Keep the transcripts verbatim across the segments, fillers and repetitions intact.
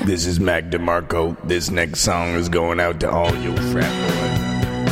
This is Mac DeMarco. This next song is going out to all you frat boys.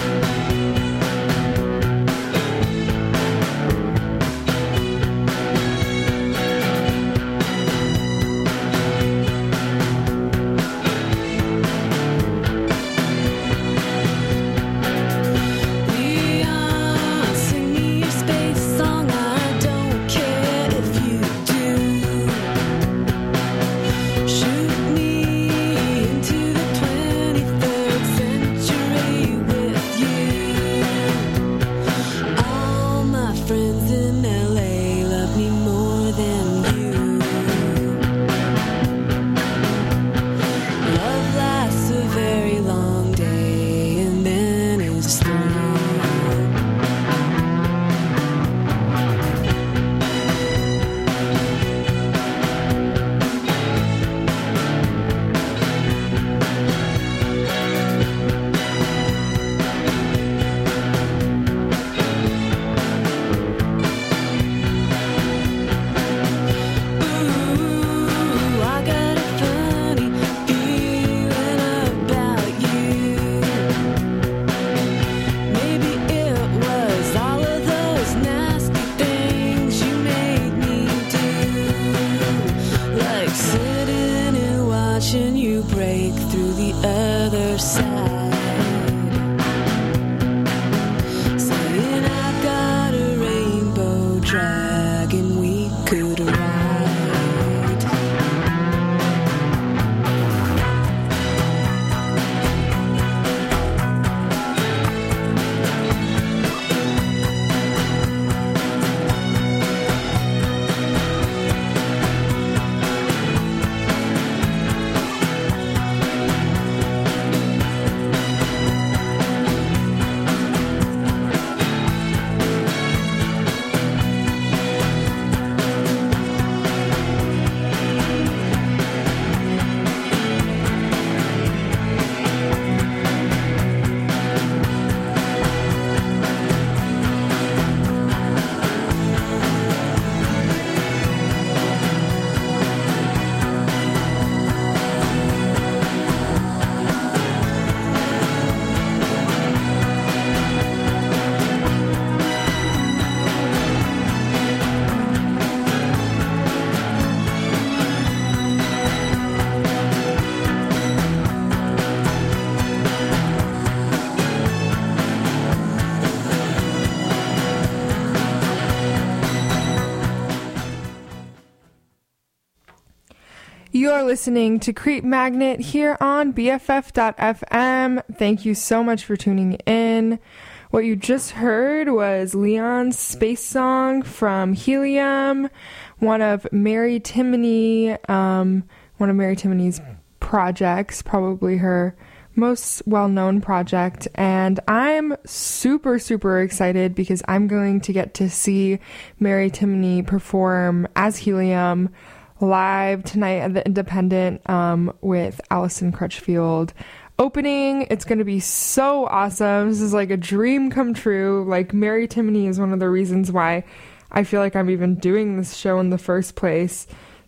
You're listening to Creep Magnet here on B F F dot F M. Thank you so much for tuning in. What you just heard was Leon's Space Song from Helium, one of Mary Timony, um, one of Mary Timony's projects, probably her most well-known project. And I'm super, super excited because I'm going to get to see Mary Timony perform as Helium live tonight at the Independent um, with Allison Crutchfield opening. It's going to be so awesome. This is like a dream come true. Like, Mary Timony is one of the reasons why I feel like I'm even doing this show in the first place.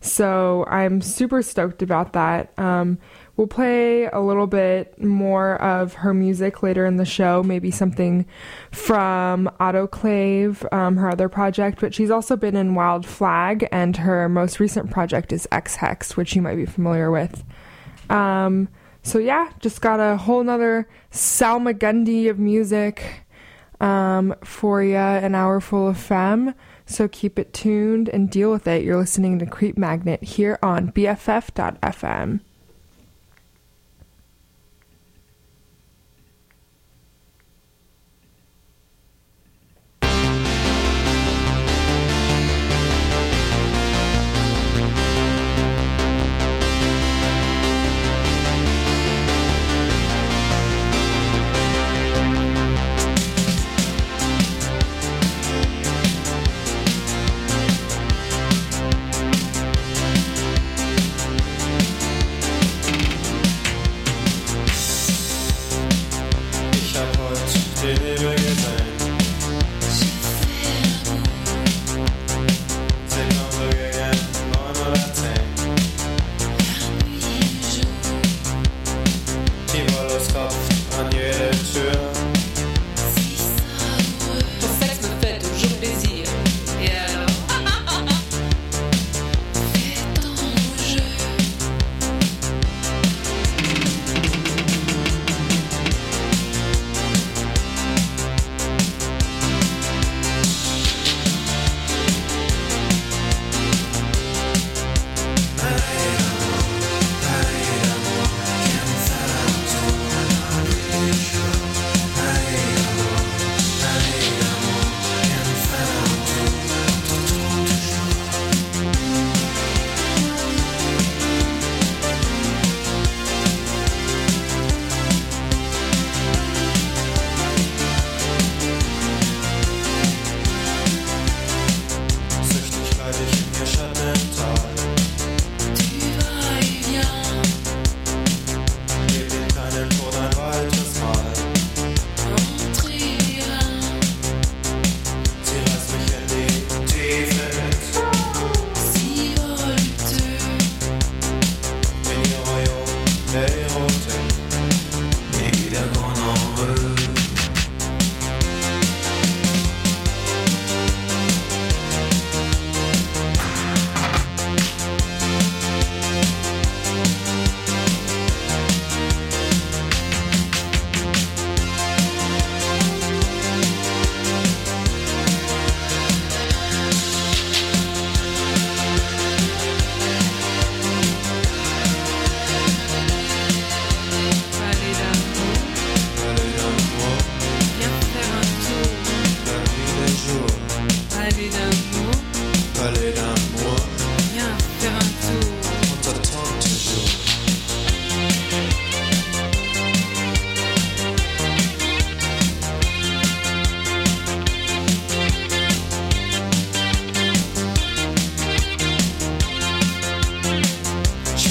So I'm super stoked about that. Um, we'll play a little bit more of her music later in the show, maybe something from Autoclave, um, her other project, but she's also been in Wild Flag, and her most recent project is X-Hex, which you might be familiar with. Um, so yeah, just got a whole nother Salmagundi of music um, for ya, an hour full of femme. So keep it tuned and deal with it. You're listening to Creep Magnet here on B F F dot F M.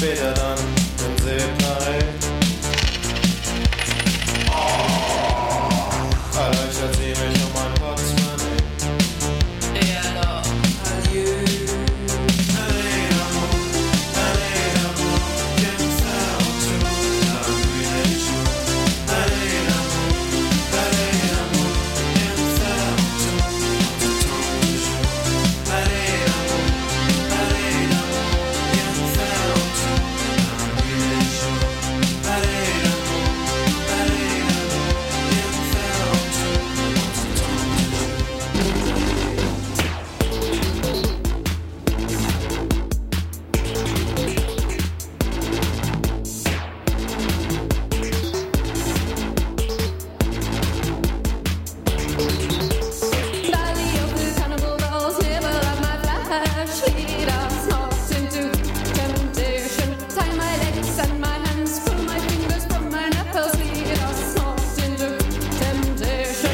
später dann im Separé. Erleichtert sie mich um mein Portemonnaie. Et alors, adieu. Allez d'amour, allez d'amour, viens nous faire un tour, la nuit des jours. Allez d'amour, allez d'amour, viens nous faire un tour, en tout temps du jour. Allez d'amour, allez d'amour, viens nous faire un tour, la nuit des jours. Allez d'amour, allez d'amour, viens nous faire un tour, en tout temps du jour. Valley of the cannibal dolls, never let my flash lead us not into temptation. Tie my legs and my hands, pull my fingers from my knuckles, lead us not into temptation.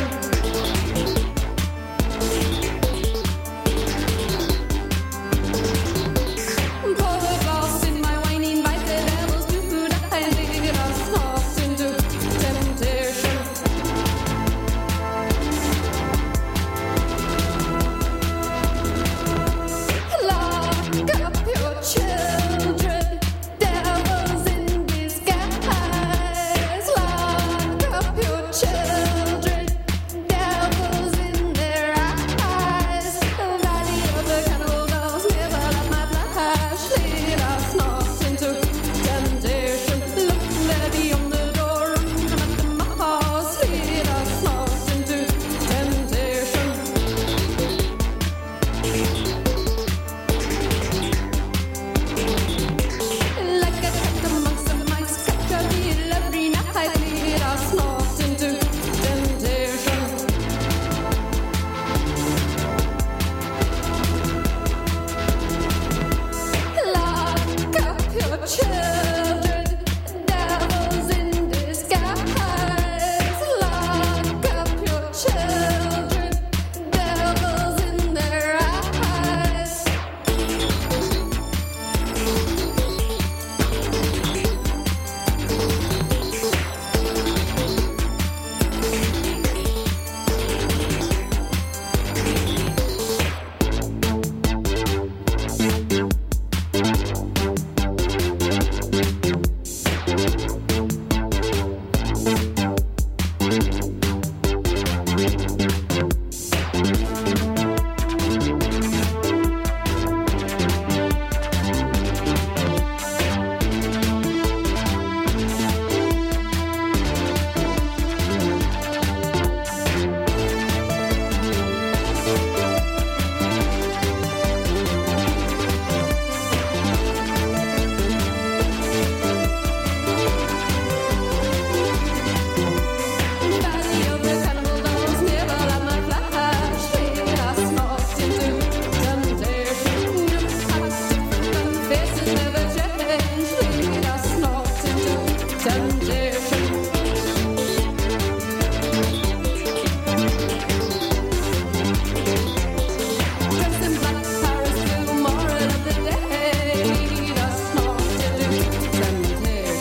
Pour the glass in my wine, invite the devils to die, lead us not into temptation. Lock up your children, devils in disguise. Lock up your children, devils in their eyes. The valley of the cannibal dolls, never let my flash lead us not into temptation. Look there beyond the door, and at the mouse, lead us not into temptation. Like a cat amongst the mice, catch a deal every night, lead us not into temptation. Lock up your children, devils in disguise. Lock up your children, devils in their eyes. Valley of the cannibal dolls, never let my flash lead us not into temptation. New hearts, different faces never change, lead us not into temptation. Dressed in black Paris, the moral of the day, lead us not into temptation.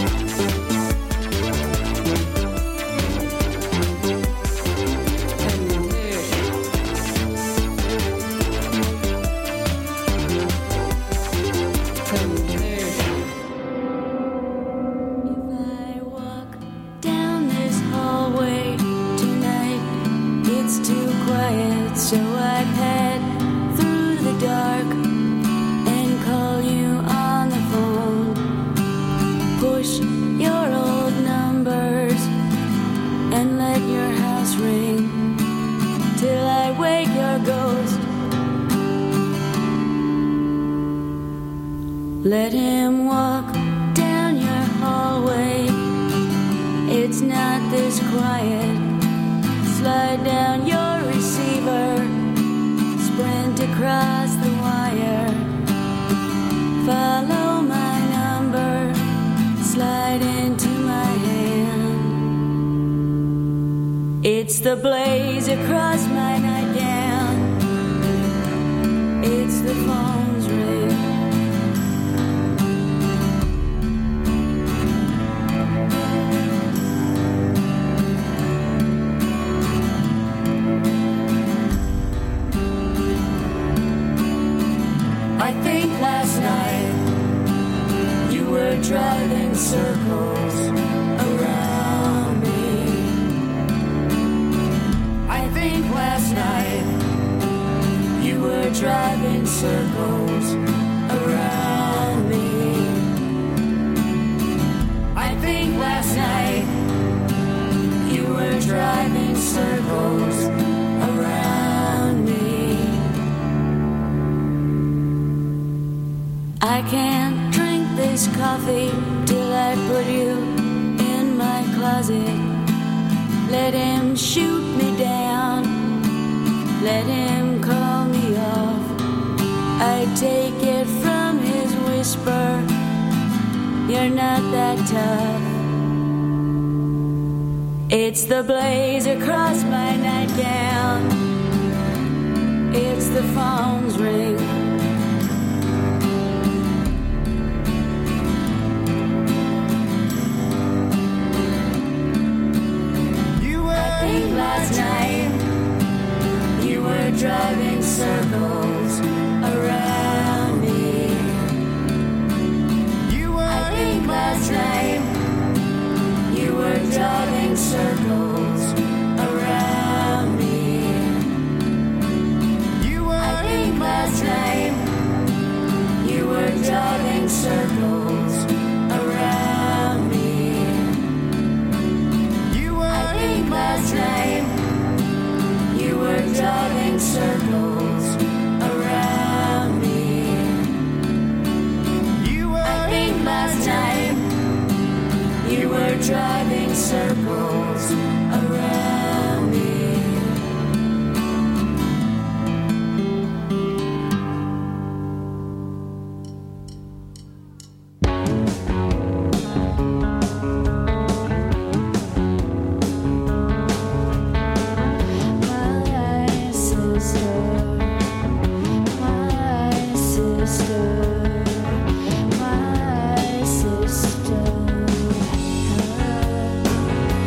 If I walk down this hallway tonight, it's too quiet, so I'd head through the dark and call you on the phone. Push your old numbers and let your house ring till I wake your ghost. Let him walk down your hallway. It's not this quiet. Slide down your receiver, sprint across the wire. Follow my number, slide into my hand. It's the blaze across my nightgown. It's the phone's ring. were driving circles around me. I think last night you were driving circles around me. I think last night you were driving circles around me. I can't drink this coffee till I put you in my closet. Let him shoot me down, let him call me off. I take it from his whisper, you're not that tough. It's the blaze across my nightgown, it's the phone's ring. I think last night you were driving circles around me. I think last night you were driving circles around me. I think last night you were driving circles around me. I think last night you were driving circles around me. I think last night you were driving circles around me. My sister, my sister, my sister.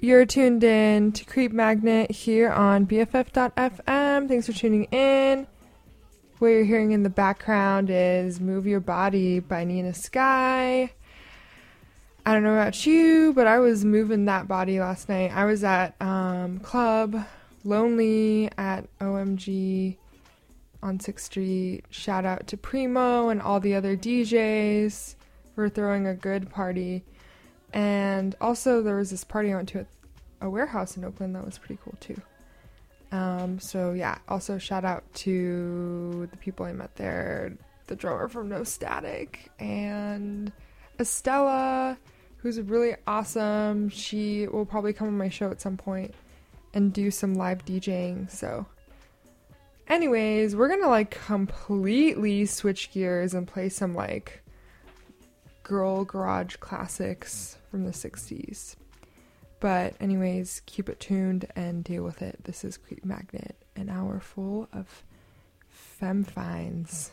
You're tuned in to Creep Magnet here on B F F dot F M. Thanks for tuning in. What you're hearing in the background is Move Your Body by Nina Sky. I don't know about you, but I was moving that body last night. I was at um, Club Lonely at O M G on sixth street. Shout out to Primo and all the other D Js for throwing a good party. And also there was this party I went to at a warehouse in Oakland that was pretty cool too. Um, so yeah, also shout out to the people I met there, the drummer from No Static and Estella, who's really awesome. She will probably come on my show at some point and do some live DJing. So anyways, we're gonna like completely switch gears and play some like girl garage classics from the sixties. But anyways, keep it tuned and deal with it. This is Creep Magnet, an hour full of femme finds.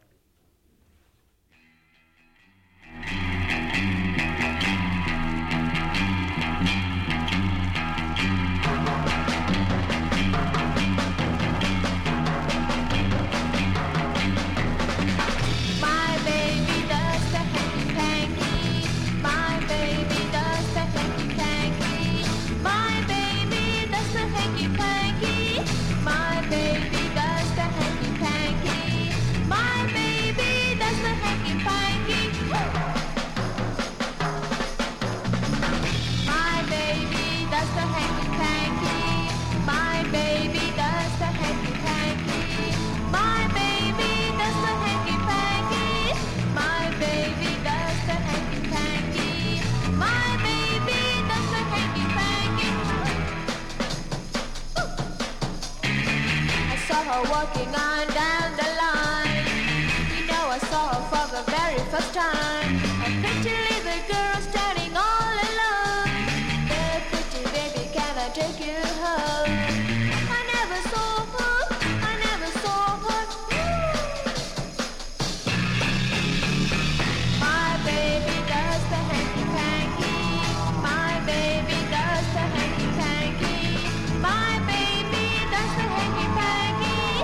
Walking on down the line, you know I saw her for the very first time. A pretty little girl standing all alone. Hey, pretty baby, can I take you home? I never saw her, I never saw her. My baby does the hanky-panky. My baby does the hanky-panky. My baby does the hanky-panky.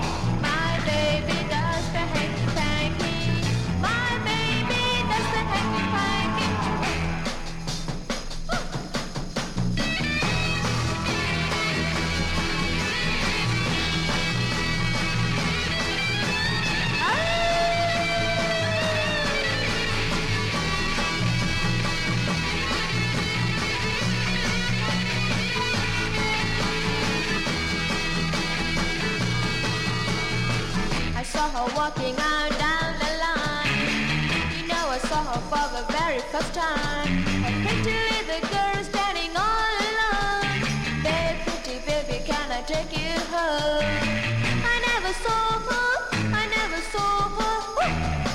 Walking on down the line, you know I saw her for the very first time. A pretty little girl standing all alone. Hey, pretty baby, can I take you home? I never saw her, I never saw her. Woo!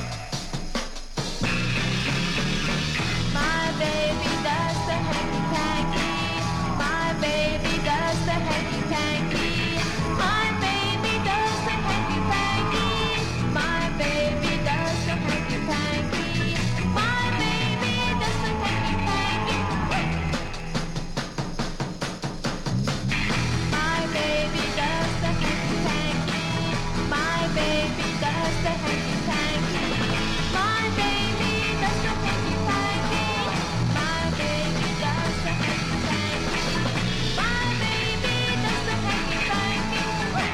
My baby does the hanky-panky. My baby does the hanky-panky. My baby does the hanky-panky. My baby does the hanky-panky. My baby does the hanky-panky. My baby does the hanky-panky. My baby does the hanky-panky. My baby does the hanky-panky. My baby does the hanky-panky. My baby does the hanky-panky.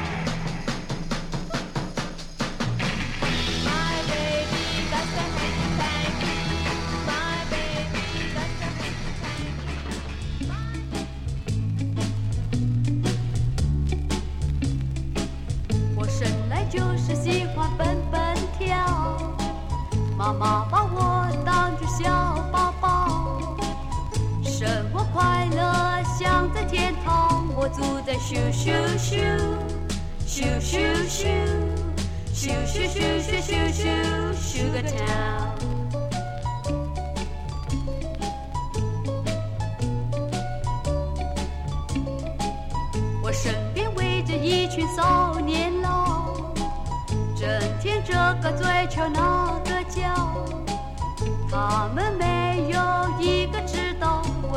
My baby does the hanky-panky. My baby does the hanky-panky. 我生来就是喜欢蹦蹦跳，妈妈把我当作小宝宝，生活快乐像在天堂，我住在咻咻咻咻咻咻咻咻咻咻咻咻 Sugar Town。我身边围着一群少年郎，整天这个追求那个叫，他们没有一个知道我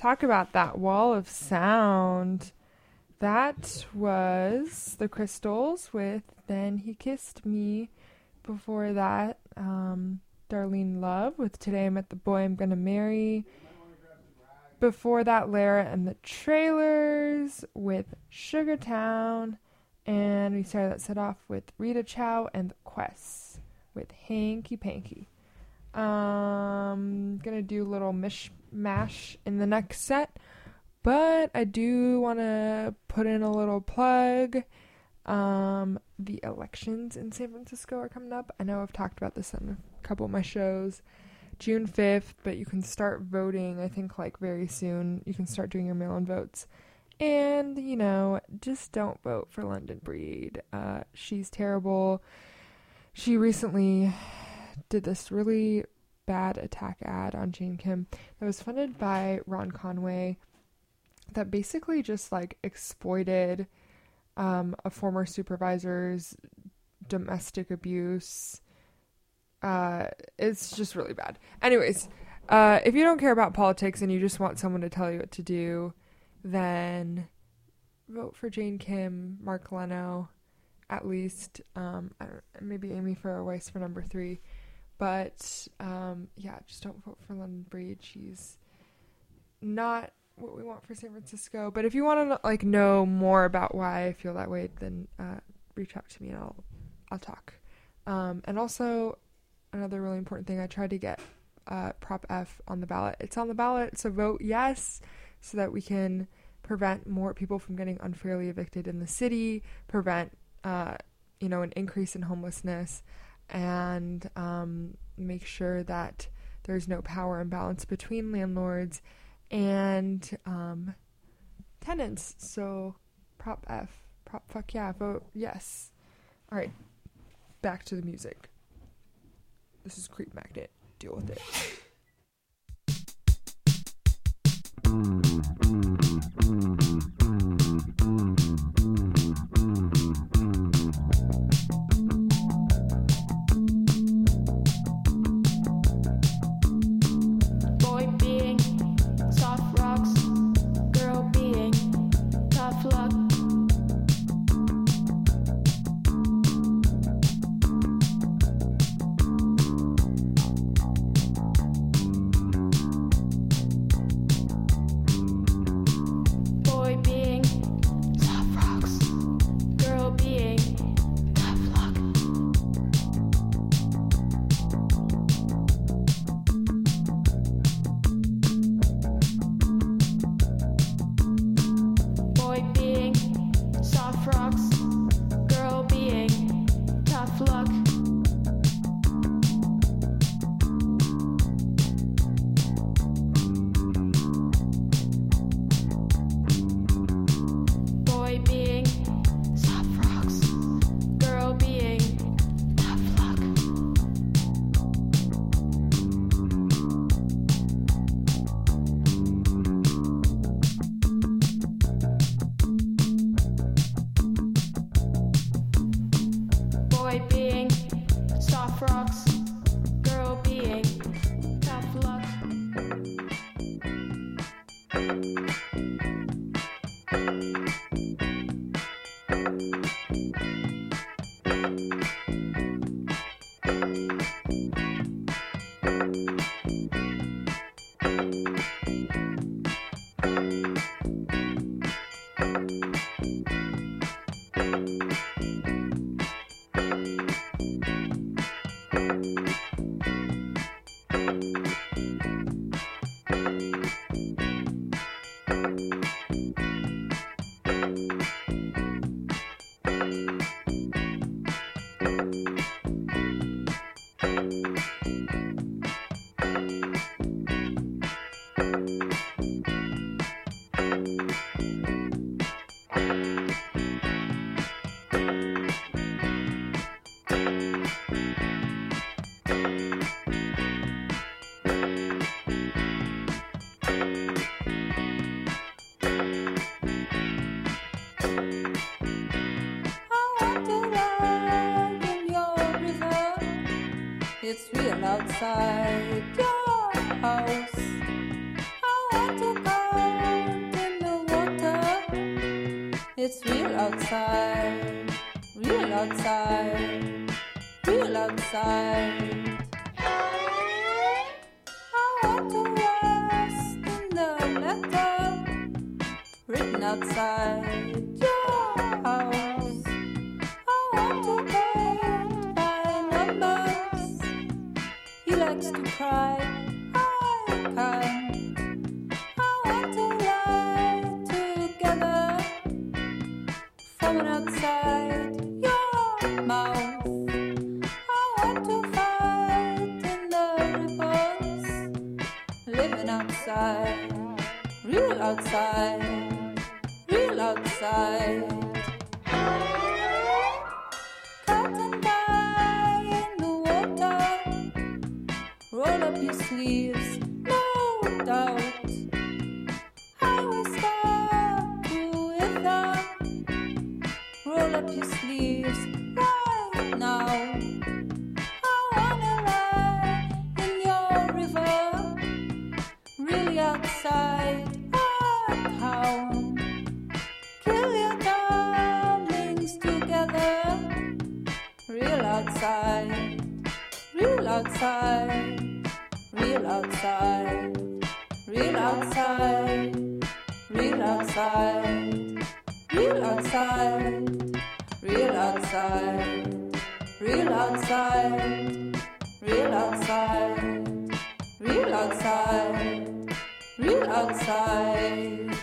talk about that wall of sound. That was the Crystals with Then He Kissed Me. Before that, um, Darlene Love with Today I Met the Boy I'm Gonna Marry. Before that, Lara and the Trailers with Sugartown. And we started that set off with Rita Chow and the Quests with Hanky Panky. Um, gonna do a little mishmash in the next set, but I do want to put in a little plug. Um, the elections in San Francisco are coming up. I know I've talked about this on a couple of my shows. June fifth, but you can start voting, I think, like, very soon. You can start doing your mail-in votes. And, you know, just don't vote for London Breed. Uh, she's terrible. She recently did this really bad attack ad on Jane Kim that was funded by Ron Conway that basically just, like, exploited um, a former supervisor's domestic abuse. Uh, it's just really bad. Anyways, uh, if you don't care about politics and you just want someone to tell you what to do, then vote for Jane Kim, Mark Leno, at least. Um, I don't, maybe Amy Farrah Weiss for number three. But, um, yeah, just don't vote for London Breed. She's not what we want for San Francisco. But if you want to, like, know more about why I feel that way, then uh, reach out to me and I'll, I'll talk. Um, and also, another really important thing, I tried to get uh, Prop F on the ballot. It's on the ballot, so vote yes, so that we can prevent more people from getting unfairly evicted in the city, prevent, uh, you know, an increase in homelessness, and um, make sure that there's no power imbalance between landlords and um, tenants. So, Prop F, Prop fuck yeah, vote yes. All right, back to the music. This is Creep Magnet. Deal with it. Boy being soft rocks, girl being tough luck. Boy being soft rocks, girl being tough luck. Boy being soft rocks, girl being tough luck. Boy being soft rocks, girl being tough luck. Boy being soft rocks, girl being tough luck. I want to ride in your river. It's real outside your house. I want to go It's real outside, real outside, real outside. I want to rest in the letter written outside your house. I want to paint by numbers. He likes to cry, I can't. I want to lie together, forming outside your mouth. I want to fight in the ripples, living outside, real outside, real outside. Cat and die in the water, roll up your sleeves, no doubt. Highway start to wither, roll up your sleeves right now. I wanna lie in your river, really outside our town. Kill your darlings together, real outside, real outside, real outside, real outside, real outside, real outside, real outside, real outside, real outside, real outside, real outside.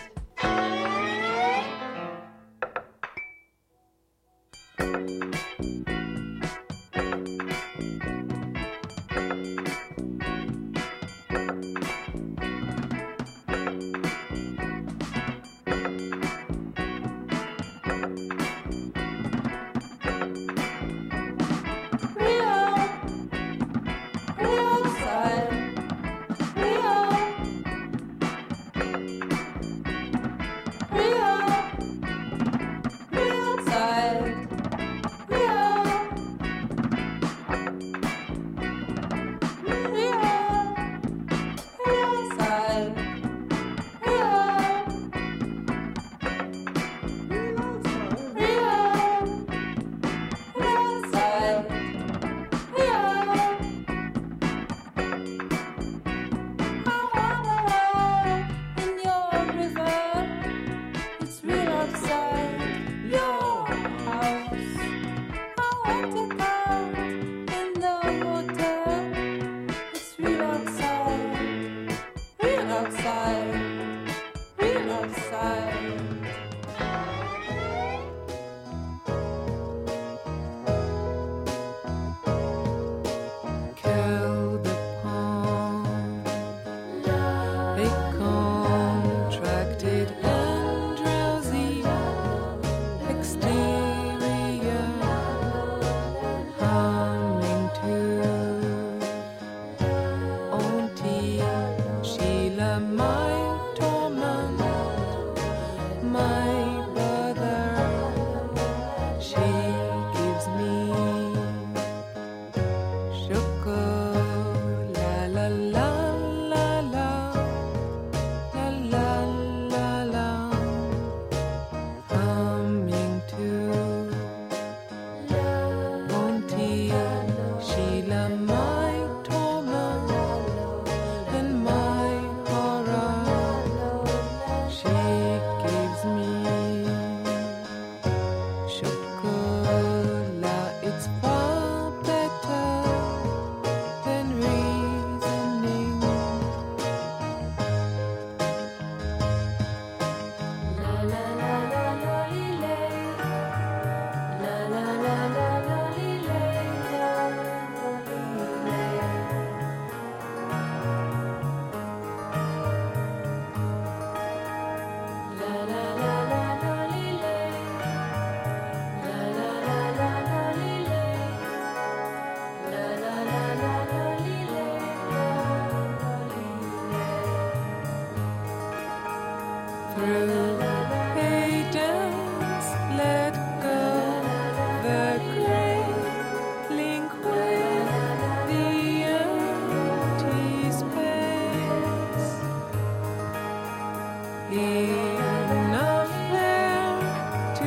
Enough there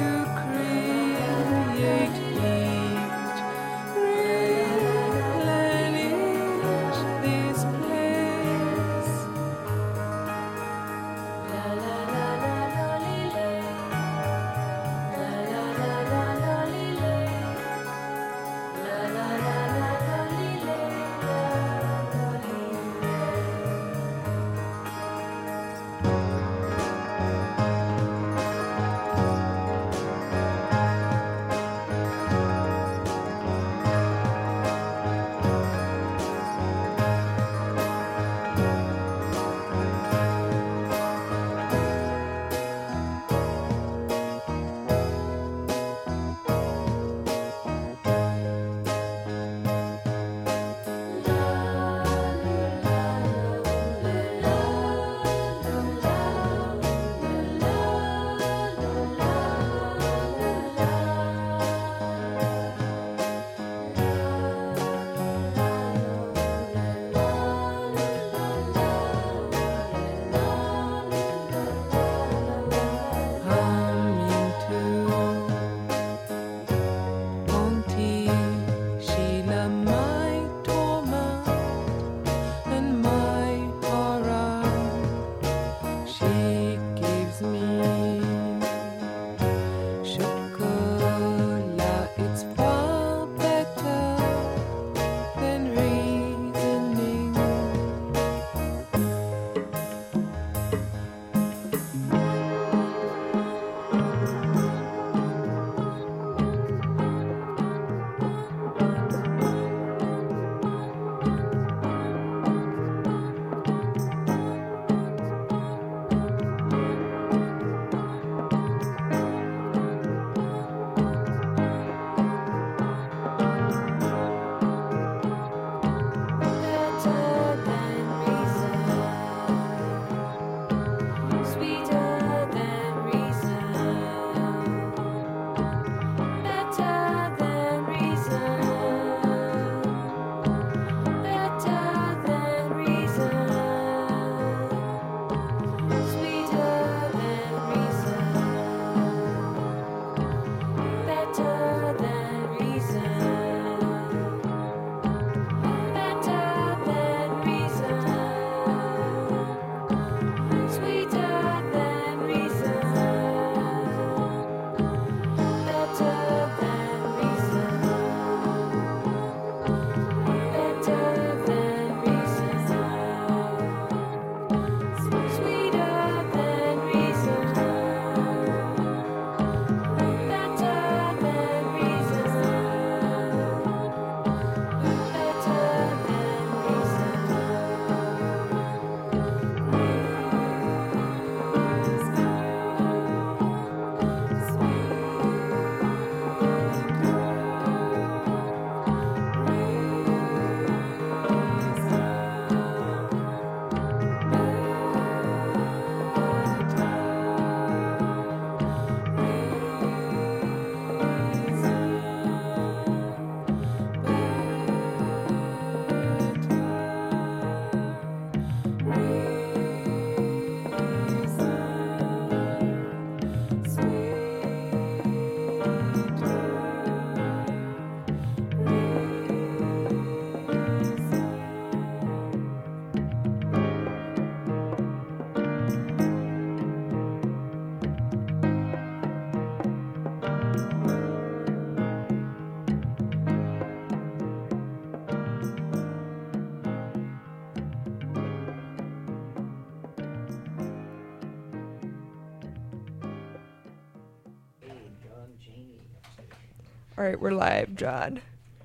All right, we're live, John.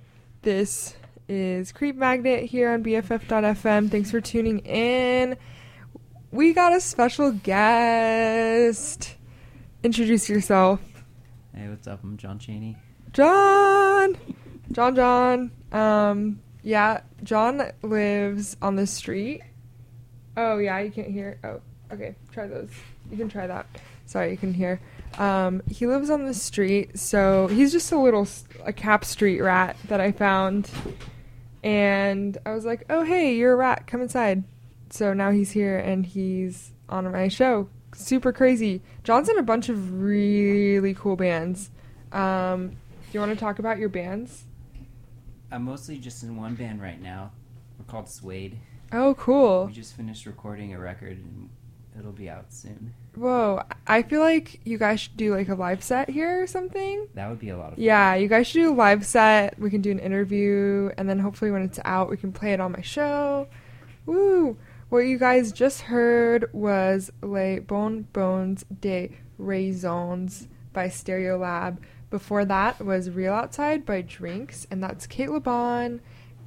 This is Creep Magnet here on B F F dot F M. Thanks for tuning in. We got a special guest. Introduce yourself. Hey, what's up? I'm John Cheney. John! John, John. Um, yeah, John lives on the street. Oh, yeah, you can't hear. Oh, okay, try those. You can try that. Sorry, you can hear. Um, he lives on the street, so he's just a little, s- a Cap Street rat that I found. And I was like, oh, hey, you're a rat. Come inside. So now he's here, and he's on my show. Super crazy. John's in a bunch of really cool bands. Um, do you want to talk about your bands? I'm mostly just in one band right now. We're called Suede. Oh, cool. We just finished recording a record, and it'll be out soon. Whoa, I feel like you guys should do like a live set here or something. That would be a lot of fun. Yeah, you guys should do a live set. We can do an interview, and then hopefully when it's out, we can play it on my show. Woo! What you guys just heard was Les Bon Bones des Raisons by Stereolab. Before that was Real Outside by Drinks, and that's Kate LeBon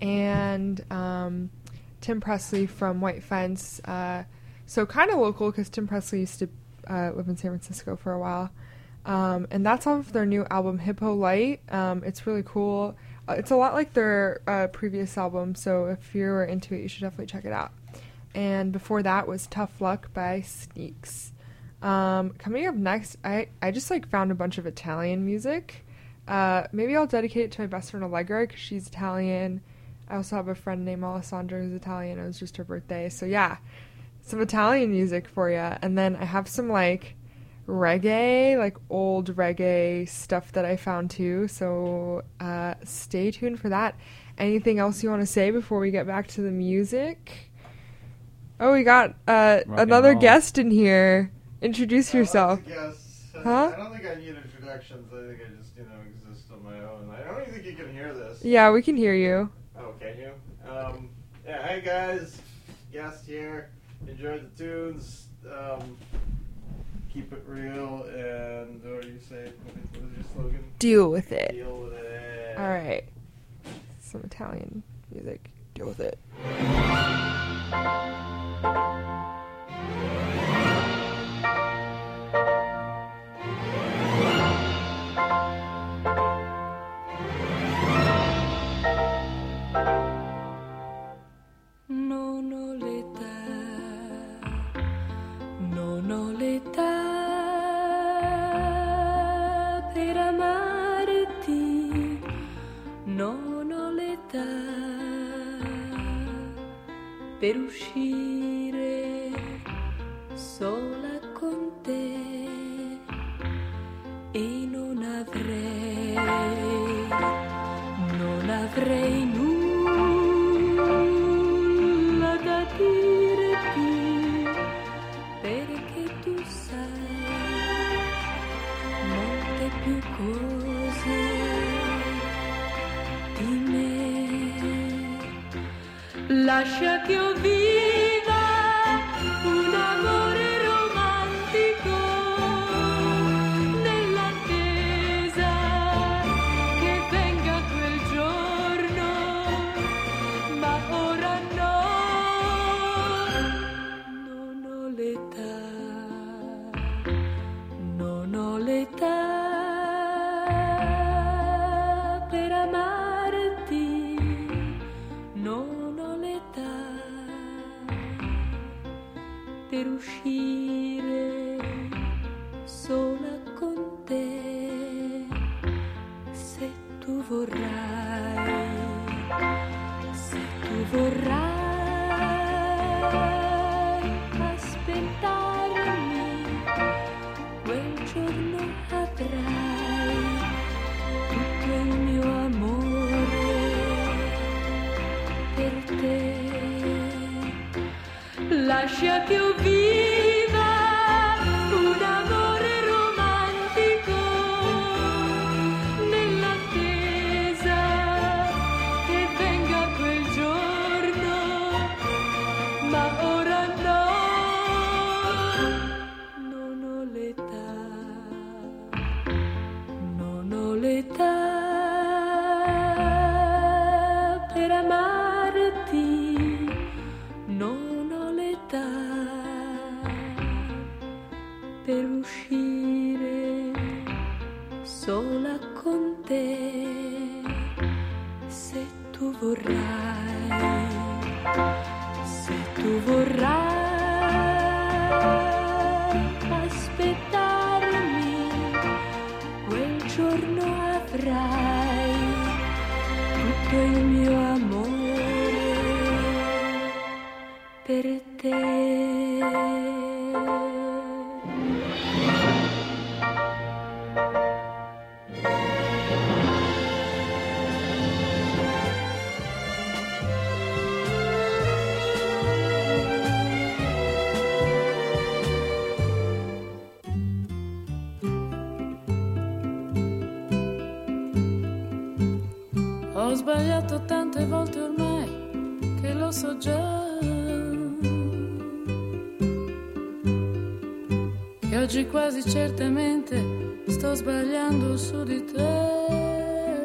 and um, Tim Presley from White Fence. Uh, so kind of local because Tim Presley used to uh, live in San Francisco for a while. Um, and that's off of their new album, Hippo Light. Um, it's really cool. Uh, it's a lot like their uh, previous album, so if you're into it, you should definitely check it out. And before that was Tough Luck by Sneaks. Um, coming up next, I, I just like found a bunch of Italian music. Uh, maybe I'll dedicate it to my best friend Allegra because she's Italian. I also have a friend named Alessandra who's Italian. It was just her birthday. So yeah, some Italian music for you. And then I have some like reggae, like old reggae stuff that I found too. So uh, stay tuned for that. Anything else you want to say before we get back to the music? Oh, we got uh, Rock and another roll. guest in here. Introduce yourself. Yes. Huh? I don't think I need introductions. I think I just, you know, exist on my own. I don't even think you can hear this. Yeah, we can hear you. Oh, can you? Um, yeah, hey guys. Guest here. Enjoy the tunes. Um, keep it real. And what do you say? What is your slogan? Deal with it. Deal with it. All right. Some Italian music. Deal with it. per uscire sola con te e non avrei, non avrei nulla da dirti, perché tu sai molte più cose di me. Lascia che io viva un amore romantico nell'attesa che venga quel giorno, ma ora no, non ho l'età, non ho l'età per amarti, non ho l'età per uscire sola con te. Se tu vorrai, se tu vorrai aspettarmi, quel giorno avrai tutto il mio amore per te. Lascia che io viva un amore romantico nell'attesa che venga quel giorno, ma ora no, non ho l'età, non ho l'età per amarti, non ho l'età per uscire sola con te. Se tu vorrai, se tu vorrai aspettarmi, quel giorno avrai tutto il mio amore per te. Ho sbagliato tante volte ormai che lo so già, che oggi quasi certamente sto sbagliando su di te.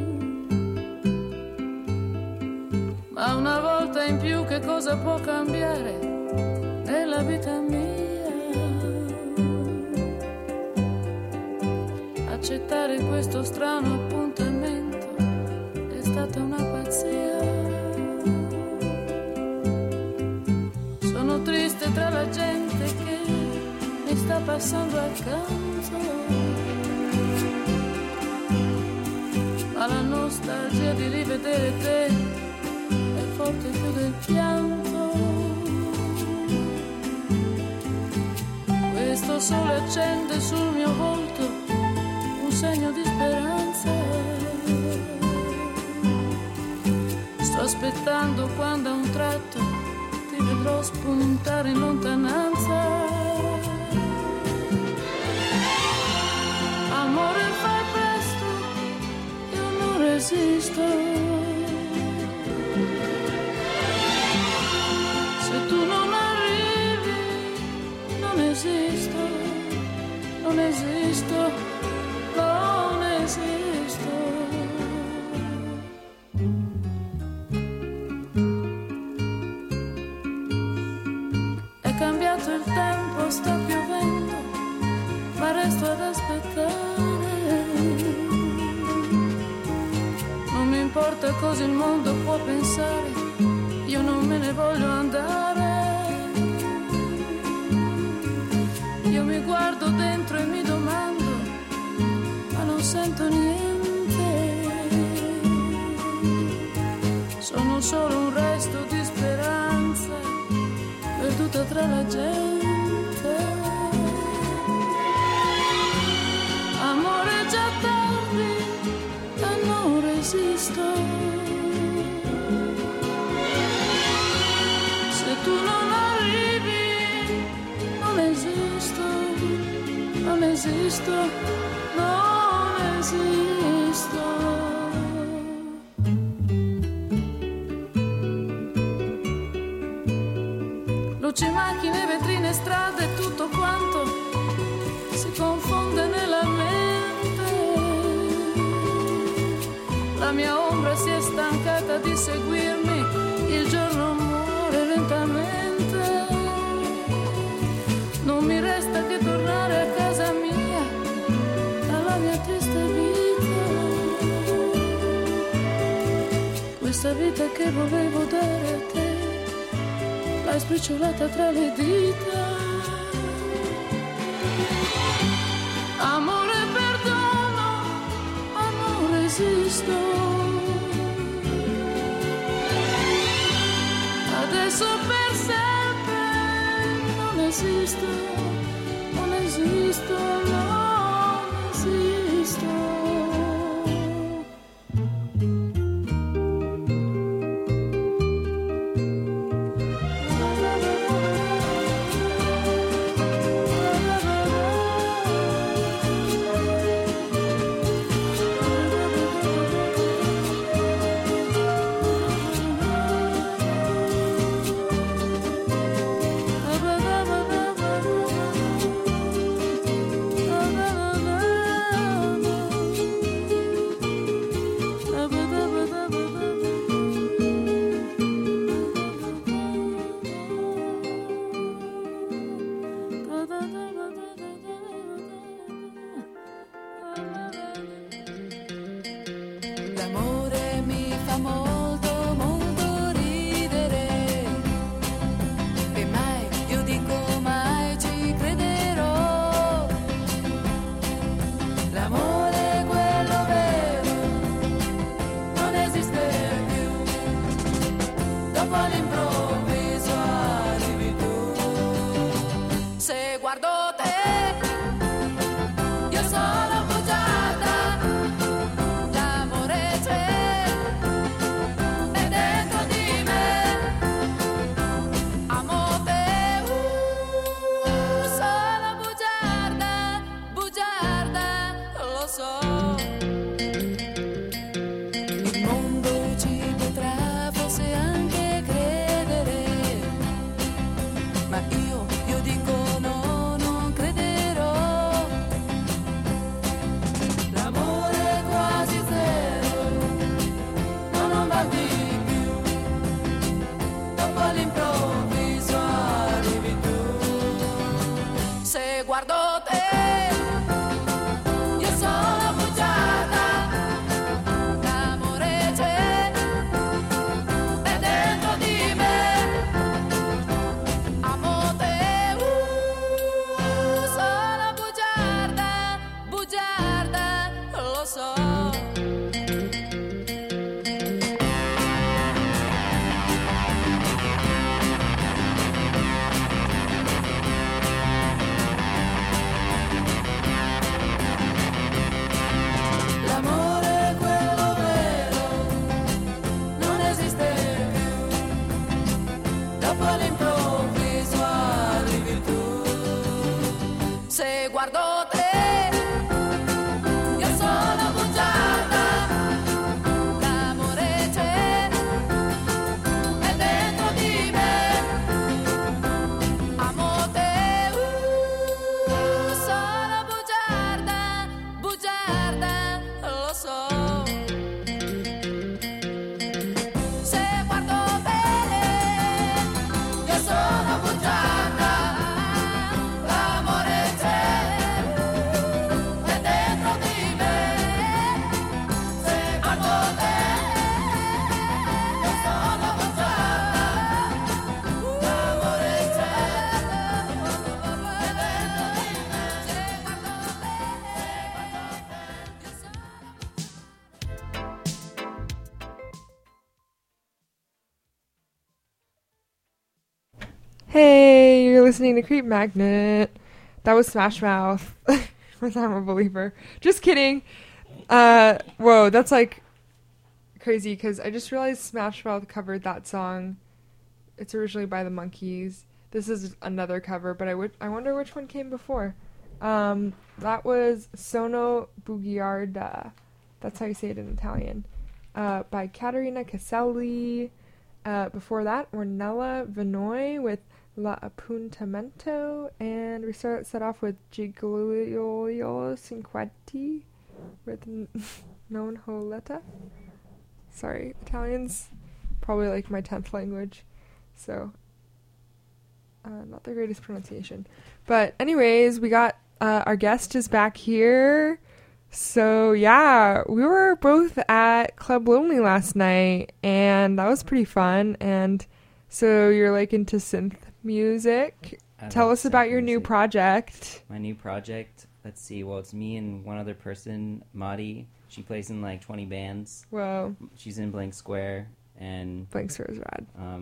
Ma una volta in più che cosa può cambiare nella vita mia? Accettare questo strano appuntamento è stata una pazzia. Sono triste tra la gente che mi sta passando accanto, ma la nostalgia di rivedere te è forte più del pianto. Questo sole accende sul mio volto un segno di speranza. Sto aspettando quando a un tratto ti vedrò spuntare in lontananza. Amore, fai presto, io non resisto. Se tu non arrivi, non esisto, non esisto, non esisto. È cambiato il tempo, sta piovendo, ma resto ad aspettare. Non mi importa cosa il mondo può pensare, io non me ne voglio andare. Io mi guardo dentro e mi domando, ma non sento niente. Sono solo un resto di speranza tra la gente. Amore già tardi e non resisto. Se tu non arrivi non esisto, non esisto, non esisto. Luci, macchine, vetrine, strade, tutto quanto si confonde nella mente. La mia ombra si è stancata di seguirmi, il giorno muore lentamente. Non mi resta che tornare a casa mia, alla mia triste vita. Questa vita che volevo dare a te l'hai sbriciolata tra le dita. Amore, perdono, ma non resisto. Adesso per sempre non esisto, non esisto, non esisto. L'amore mi fa molto, molto ridere. E mai, io dico mai ci crederò. L'amore è quello vero, non esiste più. Dopo all'improvviso arrivi tu. Se guardo te, io sono bugiarda. L'amore c'è, è dentro di me. Amo te, uh, sono bugiarda, bugiarda, lo so. Il mondo ci potrà forse anche credere, ma io, io dico no, non crederò. L'amore è quasi zero, no, non va di più. Dopo all'improvviso arrivi tu. Se guardo te, io sono bugiarda. L'amore c'è, è dentro di me. Amo te, uh, sono bugiarda, bugiarda, lo so. L'amore è quello vero, non esiste più. Dopo all'improvviso arrivi tu. Se guardo te, io sono bugiarda. L'amore c'è, è dentro di me. Amo te, uh, sono bugiarda, bugiarda, lo so. Se guardo te, io sono bugiarda. L'amore c'è, è dentro di me. Se guardo te, io sono bugiarda. L'amore c'è, è dentro di me. Se guardo te, io sono Hey, you're listening to Creep Magnet. That was Smash Mouth with I'm a Believer. Just kidding. Uh, whoa, that's like crazy because I just realized Smash Mouth covered that song. It's originally by the Monkees. This is another cover, but I would I wonder which one came before. Um, that was Sono Bugiarda. That's how you say it in Italian. Uh, by Caterina Caselli. Uh, before that, Ornella Vinoy with La Appuntamento, and we start set off with Giglio Cinquetti with N- Non Holetta. Sorry, Italian's probably like my tenth language, so uh, not the greatest pronunciation. But anyways, we got uh, our guest is back here. So yeah, we were both at Club Lonely last night, and that was pretty fun. And so you're like into synth music. I Tell love us about synth your new music. project. My new project. Let's see. Well, it's me and one other person, Madi. She plays in like twenty bands. Whoa, She's in Blank Square, and Blank Square is rad. um,